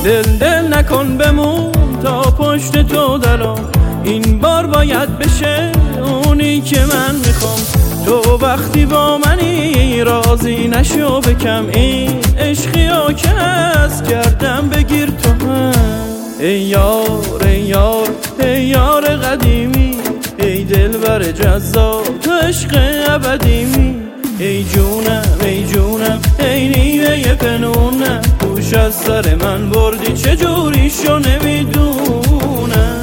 دل نکن بمون تا پشت تو درام، این بار باید بشه اونی که من میخوام. تو وقتی با منی راضی نشو بکم، این عشقی ها که هست کردم بگیر تو هم. ای یار ای یار ای یار قدیمی، ای دلبر جذاب تو عشق ابدیمی. ای جونم ای نیمه پنونم، گوش از سر من بردی چجوری شو نمیدونم.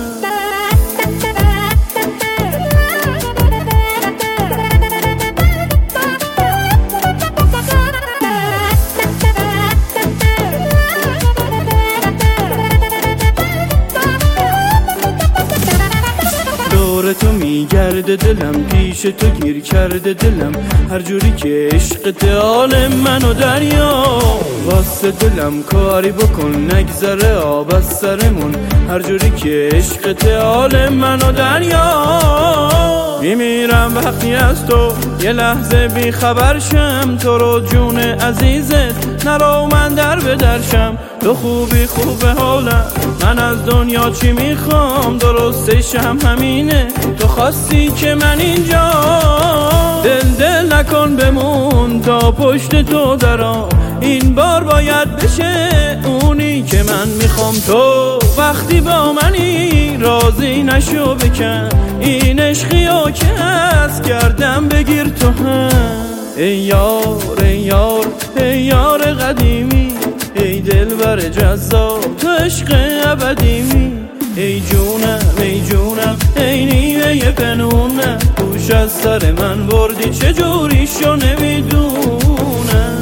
تو میگرده دلم، پیش تو گیر کرده دلم، هر جوری که عشقت حال منو دریا. واسه دلم کاری بکن نگذره آب از سرمون، هر جوری که عشقت حال منو دریا. میمیرم وقتی از تو یه لحظه بی خبر شم، تو رو جون عزیزت نرو من در بدرشم. تو خوبی خوبه حالم، من از دنیا چی میخوام، درستشم همینه تو خواستی که من اینجا. دل نکن بمون تا پشت تو درام، این بار باید بشه اونی که من میخوام. تو وقتی با منی راضی نشو بکن، این عشقی ها که هست کردم بگیر تو هم. ای یار ای یار ای یار قدیمی، ای دلبر جذاب تو عشق ابدیمی. ای جونم ای نیمه پنونم، گوش از سر من بردی چجوری شو نمیدونم.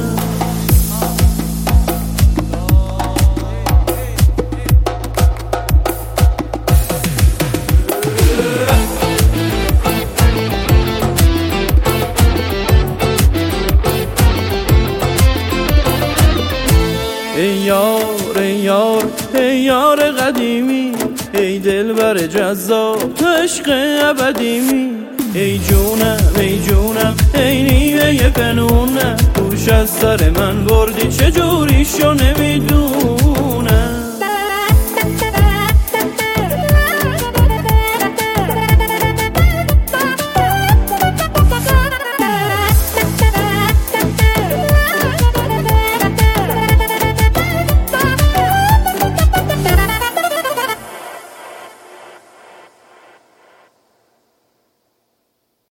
ای یار ای یار ای یار قدیمی، ای دلبر جذاب تو عشق ابدیمی. ای جونم ای نیمه پنونم، گوش از سر من بردی چجوری شو نمیدونم.